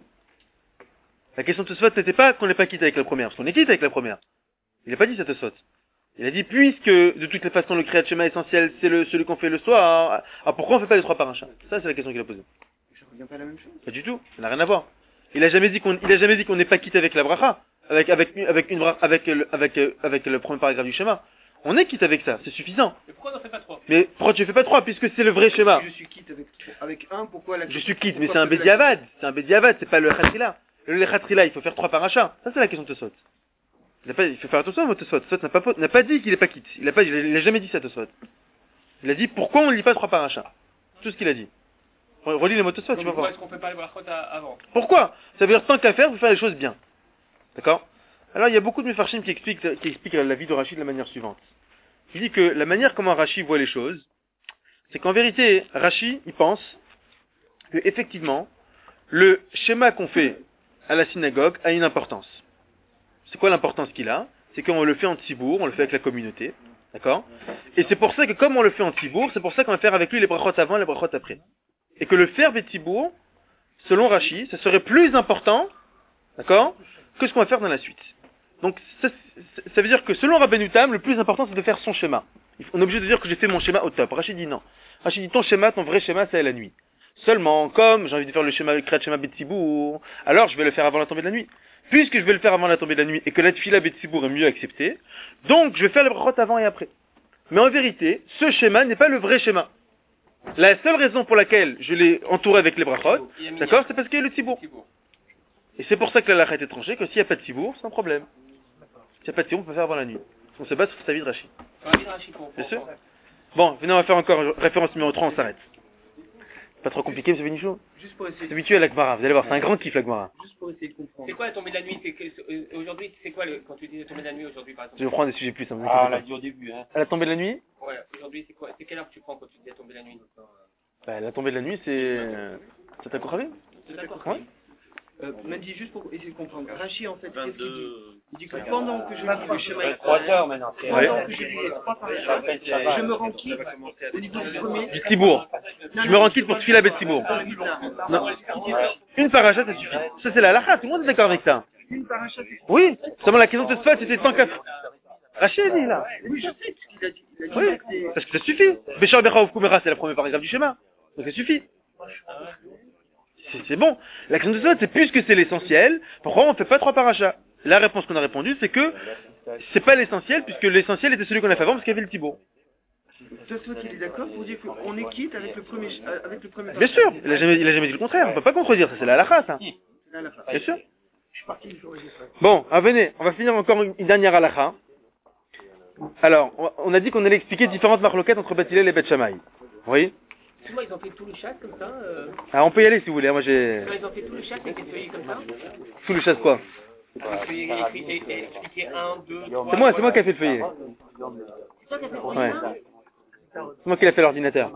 La question de Tosfot n'était pas qu'on n'est pas quitté avec la première, parce qu'on est quitté avec la première. Il n'a pas dit ça Tosfot. Il a dit puisque de toutes les façons le Kriyat Shema essentiel c'est le celui qu'on fait le soir, ah pourquoi on fait pas les trois parachas? Ça c'est la question qu'il a posée. Je reviens pas à la même chose. Pas du tout, ça n'a rien à voir. Il a jamais dit qu'on il a jamais dit qu'on n'est pas quitté avec la bracha, avec avec avec une bra- avec le, avec euh, avec le premier paragraphe du schéma. On est quitte avec ça, c'est suffisant. Mais pourquoi on n'en fait pas trois? Mais pourquoi tu fais pas trois puisque c'est le vrai schéma? Si je suis quitte avec, avec un, pourquoi la Je suis quitte, mais pourquoi c'est un poser la- bédiavad. C'est un bédiavad, c'est pas le khatrila. Le khatrila, il faut faire trois parachas. Ça, c'est la question de Tosfot. Il a pas, il faut faire attention à Tosfot. Tosfot n'a pas, n'a pas dit qu'il est pas quitte. Il a pas, il a jamais dit ça, Tosfot. Il a dit pourquoi on ne lit pas trois parachas. Tout ce qu'il a dit. Re- Relis les mots de Tosfot, tu vas Pourquoi voir. est-ce qu'on fait pas les brachot à- avant? Pourquoi? Ça veut dire tant qu'à faire, vous faire les choses bien. D'accord? Alors, il y a beaucoup de Mefarshim qui expliquent, qui expliquent la vie de Rashi de la manière suivante. Il dit que la manière comment Rashi voit les choses, c'est qu'en vérité, Rashi, il pense que effectivement, le schéma qu'on fait à la synagogue a une importance. C'est quoi l'importance qu'il a? C'est qu'on le fait en tzibour, on le fait avec la communauté, d'accord? Et c'est pour ça que comme on le fait en tzibour, c'est pour ça qu'on va faire avec lui les brachot avant et les brachot après. Et que le faire des tzibour, selon Rashi, ça serait plus important, d'accord, que ce qu'on va faire dans la suite. Donc ça, ça veut dire que selon Rabbeinu Tam, le plus important c'est de faire son schéma. On est obligé de dire que j'ai fait mon schéma au top. Rashi dit non. Rashi dit ton schéma, ton vrai schéma c'est la nuit. Seulement, comme j'ai envie de faire le schéma, le Kriyat Shema Betsibour, alors je vais le faire avant la tombée de la nuit. Puisque je vais le faire avant la tombée de la nuit et que la Tfila Betsibour est mieux acceptée, donc je vais faire les brachot avant et après. Mais en vérité, ce schéma n'est pas le vrai schéma. La seule raison pour laquelle je l'ai entouré avec les brachot, d'accord, c'est parce qu'il y a le Tzibour. Et c'est pour ça que la lacha est tranchée, que s'il n'y a pas de Tzibour, c'est un problème. S'il n'y a pas de Tzibour, on peut faire avant la nuit. On se base sur sa vie de Rashi. Sur la vie de Rashi, pour- Bien pour- sûr. Bon, venez, on va faire encore référence numéro trois, on s'arrête. Pas trop compliqué, M. Benichou. Juste pour essayer, Habitué à la Gemara, vous allez voir, c'est un grand kiff la Gemara. juste pour essayer de comprendre. C'est quoi la tombée de la nuit? C'est que- euh, Aujourd'hui, c'est quoi le, quand tu dis la tombée de la nuit aujourd'hui par Je exemple? vais prendre des sujets plus simples. Ah, on l'a dit au début, hein. À la tombée de la nuit, Ouais, aujourd'hui c'est quoi? C'est quelle heure que tu prends quand tu dis la tombée de la nuit? donc, euh, bah, la tombée de la nuit, c'est... C'est ta Kochavé? C'est d'accord. Ouais. Euh, Mandy, juste pour essayer de comprendre. Rachi, en fait, qu'est-ce qu'il dit? vingt-deux. Il dit que pendant que je lis le schéma trois heures Israël, maintenant. Ouais. pendant que je lis les trois paragraphes, je me rends quitte au niveau du premier. Du Tzibour. Je me rends quitte pour Tfila Bet Tzibour. Non. Une paracha, ça suffit. Ça, c'est la lacha, tout le monde est d'accord avec ça. Une paracha, c'est Oui. Seulement la question de ce fait, c'était tant qu'à... Rachid dit, là. oui, je sais ce qu'il a dit. Il a dit Oui. que c'est- Parce que ça suffit. Béchar Becha of Kumera, c'est la première paragraphe du schéma. Donc ça suffit. C'est- C'est bon. La question de ce fait, c'est puisque c'est l'essentiel, pourquoi on ne fait pas trois parachas? La réponse qu'on a répondu, c'est que c'est pas l'essentiel, puisque l'essentiel était celui qu'on a fait avant, parce qu'il y avait le Thibaut. Tosfot, il est d'accord pour dire qu'on est quitte avec le premier, euh, avec le premier. Bien sûr, il a jamais, il a jamais dit le contraire, on peut pas contredire ça, c'est la halakha, ça. Là, la fin. Bien sûr. Je suis parti, je corrige ça. Bon, ah, venez, on va finir encore une, une dernière halakha. Alors, on- on a dit qu'on allait expliquer différentes marloquettes entre Beth Hillel et Beth Shammai. Oui. Excuse-moi, ils ont fait tout le chat comme ça euh... Alors, on peut y aller si vous voulez, hein, moi j'ai... Quand ils ont fait tout le chat, c'était feuillé comme ça. Sous le chasse quoi? Avec feuillé écrit et, et expliqué un, deux, trois. C'est moi, c'est moi qui ai fait le feuillet. C'est toi qui as fait le feuillet, Ouais. ça C'est moi qui l'ai fait l'ordinateur.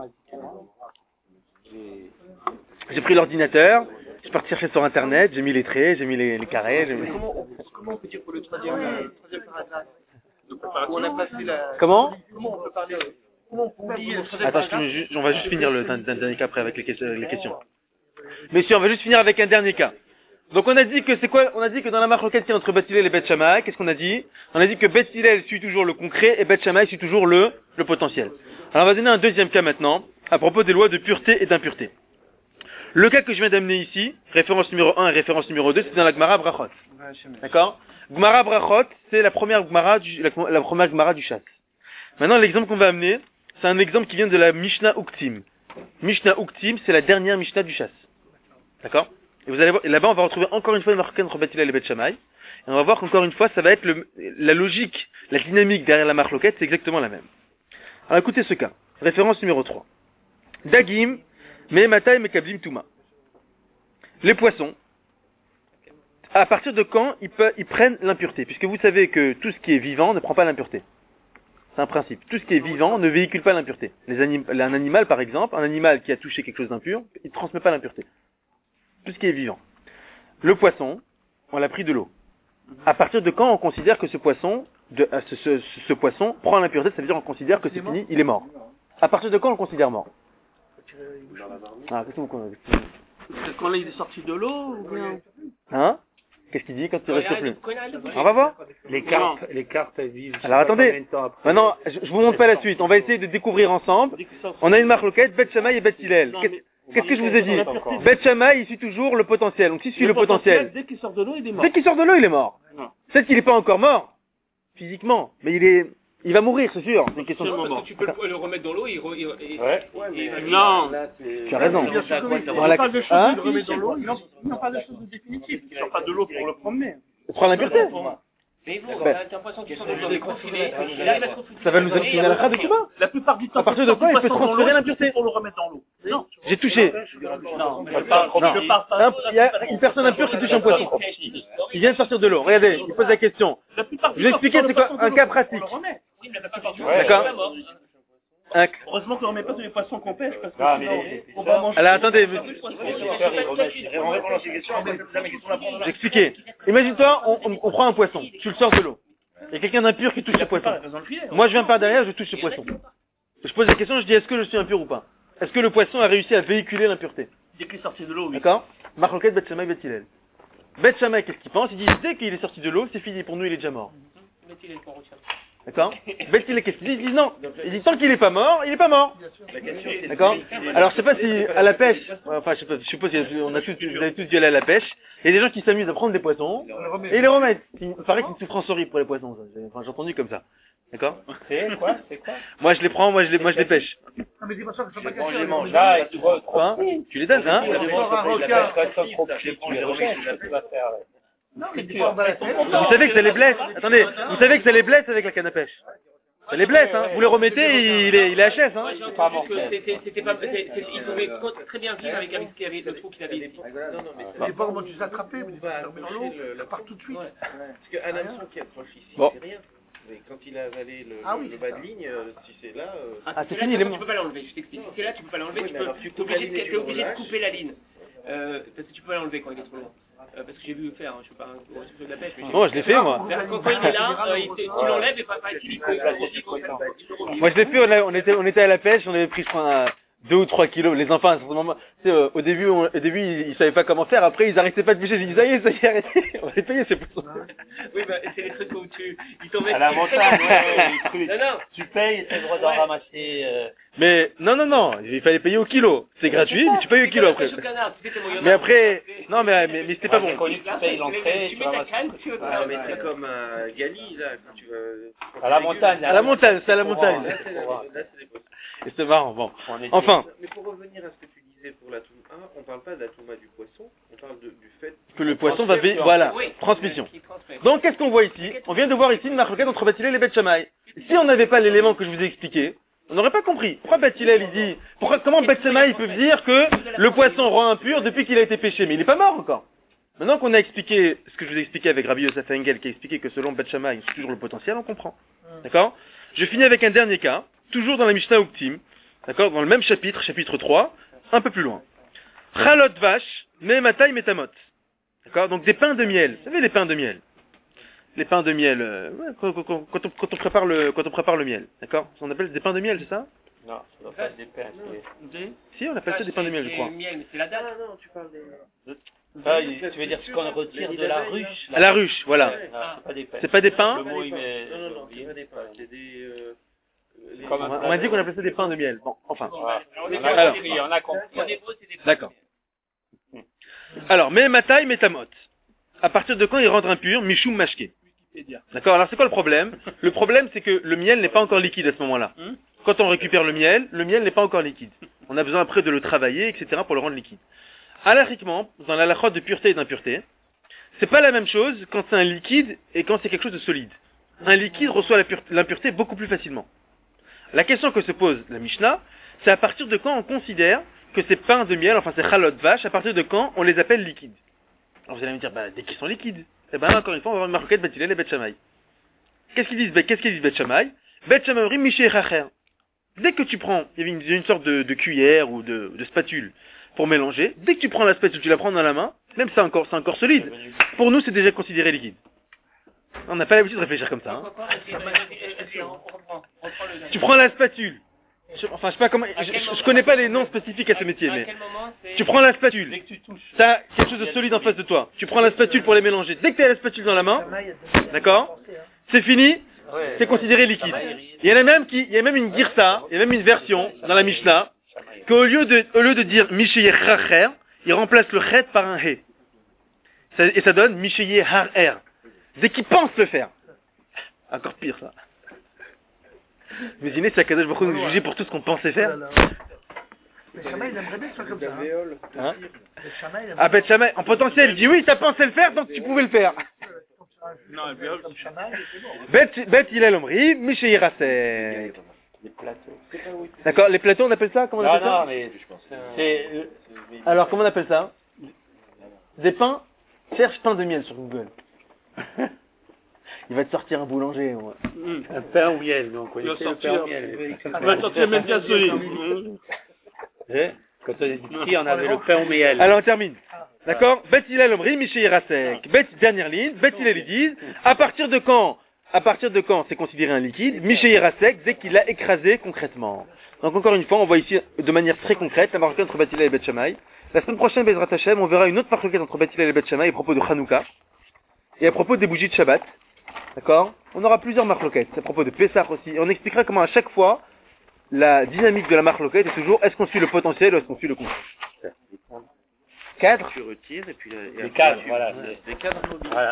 J'ai pris l'ordinateur, je suis parti chercher sur internet, j'ai mis les traits, j'ai mis les, les carrés. j'ai mis- Comment on, comment on peut dire pour le troisième, euh, troisième paragraphe où on a passé la... Comment? Comment on peut parler Comment on peut lire le troisième Attends, je paragraphe finis juste- on va juste finir le d'un- d'un dernier cas après avec les questions. les questions. Messieurs, on va juste finir avec un dernier cas. Donc on a dit que c'est quoi? On a dit que dans la marloquette qui est entre Beth Hillel et Beth Shammai, qu'est-ce qu'on a dit? On a dit que Beth Hillel suit toujours le concret et Beth Shammai suit toujours le, le potentiel. Alors on va donner un deuxième cas maintenant, à propos des lois de pureté et d'impureté. Le cas que je viens d'amener ici, référence numéro un et référence numéro deux, c'est dans la Gemara Brachot. D'accord? Gemara Brachot, c'est la première Gemara du, la, la première Gemara du chasse. Maintenant, l'exemple qu'on va amener, c'est un exemple qui vient de la Mishnah Uktim. Mishnah Uktim, c'est la dernière Mishnah du chasse. D'accord? Et vous allez voir, et là-bas, on va retrouver encore une fois une marque entre Beth Hillel et Beth Shammai. Et on va voir qu'encore une fois, ça va être le, la logique, la dynamique derrière la marloquette, c'est exactement la même. Alors écoutez ce cas. Référence numéro trois. Dagim, Me'ematai Mekablim Touma. Les poissons, à partir de quand ils, peuvent, ils prennent l'impureté? Puisque vous savez que tout ce qui est vivant ne prend pas l'impureté. C'est un principe. Tout ce qui est vivant ne véhicule pas l'impureté. Les anim- un animal, par exemple, un animal qui a touché quelque chose d'impur, il ne transmet pas l'impureté. Tout ce qui est vivant. Le poisson, on l'a pris de l'eau. À partir de quand on considère que ce poisson, de, ce, ce, ce, ce poisson prend l'impureté? Ça veut dire qu'on considère que c'est fini, il est mort. À partir de quand on le considère mort? Ah, qu'est-ce que vous considérez? C'est quand il est sorti de l'eau ou bien? Hein? Qu'est-ce qu'il dit quand il reste plus? On va voir. Les cartes, les cartes, elles vivent. Alors attendez. Maintenant, je, je vous montre pas la suite. On va essayer de découvrir ensemble. On a une marloquette, Beth Shammai et Beth Hillel. Qu'est-ce qu'est-ce que je vous ai dit? Beth Shammai, il suit toujours le potentiel. Donc s'il suit le, le potentiel, dès qu'il sort de l'eau, il est mort. Dès qu'il sort de l'eau, il est mort. Peut-être qu'il n'est pas encore mort physiquement, mais il est, il va mourir, c'est sûr. C'est une question de Parce moment. que tu peux le, le remettre dans l'eau, il, re, il, il, Ouais. il, il, il Non. Tu as raison. Bien sûr que oui. Dans On la- parle de choses Hein qu'il remet dans l'eau, il n'en- il n'en parle de choses de définitives. Il sort pas de l'eau pour le promener. Prends l'impureté. Mais vous, Ben. t'as un poisson qui sort de l'eau, il est confiné, et là il va se refouler. Ça va nous amener à la fin de Cuba. La plupart du temps, À partir de quand quand il peut poisson dans transférer l'eau, l'impureté? c'est pour le remettre dans l'eau. Non. J'ai touché. Non. Non. Je parle pas. Un- Il y a une personne impure qui touche un poisson. Il vient de sortir de l'eau. Regardez, il pose la question. La plupart Je du vais temps, expliquer quand c'est le quoi poisson un dans cas l'eau, pratique. on le remet. Oui, mais la plupart du temps, Ouais. il est D'accord. pas mort. Un- Heureusement qu'on remet pas tous les poissons qu'on pêche parce que Non, mais sinon, les- on va manger. Alors attendez, On répond à ces questions, après, c'est la question d'apprendre. j'ai expliqué. Imagine-toi, on, on, on prend un poisson, tu le sors de l'eau. Il y a quelqu'un d'impur qui touche ce poisson. Moi je viens par derrière, je touche ce poisson. Je pose la question, je dis est-ce que je suis impur ou pas? Est-ce que le poisson a réussi à véhiculer l'impureté? Dès qu'il est sorti de l'eau, oui. D'accord? Marloquette, Beth Shammai, Beth Hillel. Beth Shammai, qu'est-ce qu'il pense? Il dit dès qu'il est sorti de l'eau, c'est fini, pour nous il est déjà mort. Mettez-les qu'on retient. D'accord? Beth Hillel, qu'est-ce qu'il dit? Il dit non. Il dit tant qu'il est pas mort, il est pas mort. D'accord? Alors je sais pas si à la pêche, enfin je sais pas, je suppose qu'on a tous, vous avez tous dû aller à la pêche. Il y a des gens qui s'amusent à prendre des poissons et ils les remettent. Il paraît que c'est une souffrance horrible pour les poissons. Ça. J'ai- Enfin j'ai entendu comme ça. D'accord? C'est quoi? C'est quoi? Moi je les prends, moi je les, moi je les pêche. Non, mais dis pas ça, je peux pas On cacher. les mange là, et tu vois, trop. Quoi? Tu les donnes, hein? Tu les manges, trop petits, tu les remets, tu vas faire. Non, mais dis pas dans la tête. Vous savez que ça les blesse. Attendez, vous savez que ça les blesse avec la canne à pêche. Ça les blesse, hein. Vous les remettez, il est, il est H S, hein. Moi, j'ai entendu que c'était, c'était pas, c'est- c'est- il pouvait très bien vivre avec, avec ce qu'il y avait, le trou qu'il avait ici. Non, non, mais Je sais pas comment tu les attrapes, mais tu les remets dans l'eau, ça part tout de suite. parce qu'un hameçon qui approche ici, Bon. c'est rien. Mais quand il a avalé le, Ah le- oui, le c'est bas ça. de ligne, euh, si c'est là, euh, Ah, parce c'est que fini, là, il est tu mort. peux pas l'enlever, je t'explique. Si c'est là, tu peux pas l'enlever, Oui, tu mais peux, alors tu t'es obligé, coupes la ligne et t'es tu obligé de relâches. couper la ligne. Euh, parce que tu peux pas l'enlever quand il est trop loin. Euh, parce que j'ai vu le faire, hein, je suis pas un gros sucre de la pêche, mais j'ai Bon, je l'ai fait, moi. Vers- Quand, quand il est là, euh, il te- tu l'enlèves et pas, pas, tu, tu, peux- tu peux- tu peux revenir. Moi je l'ai fait, on, a- on était, on était à la pêche, on avait pris je crois un- deux ou trois kilos. Les enfants, à ce moment, tu sais, euh, au début, on- au début, ils, ils savaient pas comment faire. Après, ils arrêtaient pas de pêcher. J'ai dit ça y est, ça y est, arrêtez. On va les payer ces poissons. Oui, bah, c'est les trucs où tu, ils t'en mettent. À la montagne, ouais, les trucs. Non, non. Tu payes, t'as le droit d'en Ouais. ramasser. euh, Mais non, non, non, il fallait payer au kilo. C'est gratuit, mais tu payes au kilo après. Mais après, non, mais mais, mais c'était pas Moi, j'ai bon. connu que tu payes l'entrée, Tu tu mets ta ramasses. canne, tu veux ah, pas. mais c'est comme un Gali, là, quand tu vas... À la montagne. À la montagne, c'est à la montagne. Là, c'est la- là, c'est les poissons. Et c'est marrant, bon. On est- Enfin, Mais pour revenir à ce que tu disais pour la touma, on parle pas de la touma du poisson, on parle de- du fait... que le poisson va payer, voilà, Oui. transmission. Qui transmet. Donc, qu'est-ce qu'on voit ici? On vient de voir ici une marloquette entre Beth Hillel et Beth Shammai. Si on n'avait pas l'élément que je vous ai expliqué, on n'aurait pas compris. Pourquoi Beth Hillel, il dit, pourquoi, comment Beth Shammai, ils peuvent dire que le poisson rend impur depuis qu'il a été pêché? Mais il n'est pas mort encore. Maintenant qu'on a expliqué ce que je vous ai expliqué avec Rabbi Yosef Engel, qui a expliqué que selon Beth Shammai, c'est toujours le potentiel, on comprend. D'accord? Je finis avec un dernier cas, toujours dans la Mishnah Uktim, d'accord? Dans le même chapitre, chapitre trois, un peu plus loin. Chalot vache, me'ematai metamot. D'accord? Donc des pains de miel. Vous savez les pains de miel? Les pains de miel, euh, ouais, quand, quand- quand- quand on, quand on prépare le, quand on prépare le miel. D'accord? On appelle des pains de miel, c'est ça? Non, ça doit pas être des pains. c'est- Si, on appelle ça des pains de miel, je crois. C'est miel, mais c'est la date. Ah non, tu parles des... Ah, il- tu veux dire ce qu'on retire de la ruche À la ruche, voilà. Ah, c'est pas des pains. C'est pas des pains. Le mot, il met... Non, non, non, c'est pas des pains, c'est des... Euh, les- Comme On un- m'a on m'a dit qu'on appelait ça des pains de miel. Bon, enfin. Voilà. On a Alors. compris, on a compris. En hébreu, c'est des D'accord. Alors, mais matai, metamot. À partir de quand il rentre impur, michoum mashke. D'accord. Alors c'est quoi le problème? Le problème c'est que le miel n'est pas encore liquide à ce moment-là. Quand on récupère le miel, le miel n'est pas encore liquide. On a besoin après de le travailler, et cetera pour le rendre liquide. Alachiquement, dans la lachot de pureté et d'impureté, c'est pas la même chose quand c'est un liquide et quand c'est quelque chose de solide. Un liquide reçoit la pure- l'impureté beaucoup plus facilement. La question que se pose la Mishnah, c'est à partir de quand on considère que ces pains de miel, enfin ces chalot vache, à partir de quand on les appelle liquides. Alors vous allez me dire, bah, dès qu'ils sont liquides. Eh ben là, encore une fois, on va voir une marquette Bet Hillel et Bet Shammai. Qu'est-ce qu'ils disent, ben, qu'est-ce qu'ils disent Bet Shammai? Bet Shammai rim miché chacher. Dès que tu prends, il y avait une, une sorte de, de cuillère ou de, de spatule pour mélanger, dès que tu prends la spatule, tu la prends dans la main, même c'est encore, c'est encore solide. Pour nous, c'est déjà considéré liquide. On n'a pas l'habitude de réfléchir comme ça. Hein. Pourquoi pas? Parce que- parce que- on reprend, on reprend le- Tu prends la spatule. Je- enfin, je sais pas comment, À je, quel je- moment- je connais pas les noms spécifiques à ce métier, À mais quel moment c'est... tu prends la spatule. Dès que tu touches. T'as quelque chose de solide en face de toi. Tu prends la spatule pour les mélanger. Dès que tu as la spatule dans la main, d'accord, c'est fini, c'est considéré liquide. Il y en a même qui, il y a même une girsa, il y a même une version dans la Mishnah, qu'au lieu de, au lieu de dire Misheye Racher, il remplace le chet par un he. Ça- Et ça donne Misheye Har-Er. Dès qu'il pense le faire. Encore pire, ça. Imaginez si Akadosh Baruch Hu nous jugeait pour tout ce qu'on pensait faire. Le Shammai, il aimerait bien que ce soit comme ça. hein. Alvéole. Hein? Le Shammai, il aimerait Ah, Bet Shammai, en potentiel, il dit oui, t'as pensé le faire, donc tu pouvais le faire. Non, comme Shammai, c'est bon. Bet, Bet Hillel Omri, Mishé Yerasek. Les plateaux. D'accord, les plateaux, on appelle ça? Comment on Non, appelle ça? non, mais c'est... euh, Alors, comment on appelle ça? Des pains? Cherche pain de miel sur Google. Il va te sortir un boulanger. Ouais. Un pain au miel, donc on connaît le pain au miel. Il va te sortir même bien solide. Eh, quand on était petit, on avait le pain au miel. Alors, on termine. D'accord? Bet Hillel Omri, Mishé Yerasek. Bet, dernière ligne, Bet Hillel, ils disent, à partir de quand? À partir de quand c'est considéré un liquide? Mishé Yerasek, dès qu'il l'a écrasé concrètement. Donc, encore une fois, on voit ici, de manière très concrète, la marque entre Bet Hillel et Bet Shammai. La semaine prochaine, Bezrat Hashem, on verra une autre marque entre Bet Hillel et Bet Shammai à propos de Hanouka. Et à propos des bougies de Shabbat. D'accord? On aura plusieurs marloquettes. À propos de Pessah aussi. Et on expliquera comment à chaque fois, la dynamique de la marloquette est toujours, est-ce qu'on suit le potentiel ou est-ce qu'on suit le contraire? Cadre? Tu retires et puis... Les cadres, voilà. Des cadres mobiles. Voilà.